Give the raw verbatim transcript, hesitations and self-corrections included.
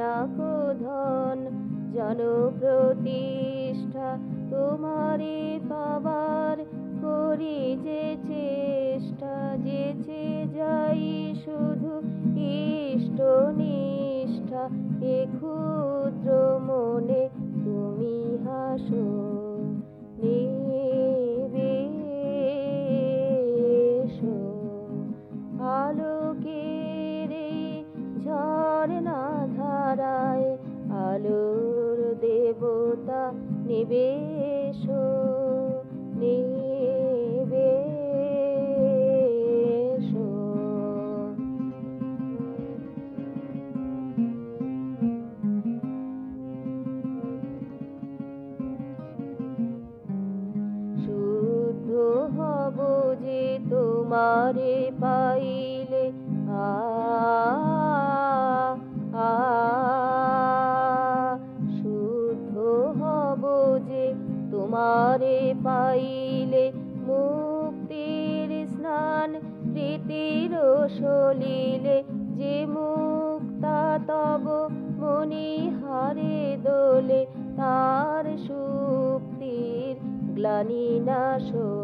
না কো ধন জনপ্রতিষ্ঠা তোমারে পাবার করি যে চেষ্টা, যেচে যাই শুধু ইষ্ট নিষ্ঠা। এ ক্ষুদ্র মনে তুমি হাসো নেবে এসো, আলোকের এই ঝরনা ধারায় আলোর দেবতা নেবে এসো নেবে এসো। শুদ্ধ হব যে তোমারে পাইলে, আ আ শুদ্ধ হব যে তোমারে পাইলে, মুক্তির স্নান প্রীতির সলিলে। যে মুক্তা তব মণিহারে দোলে, তার সুপ্তির গ্লানি নাশ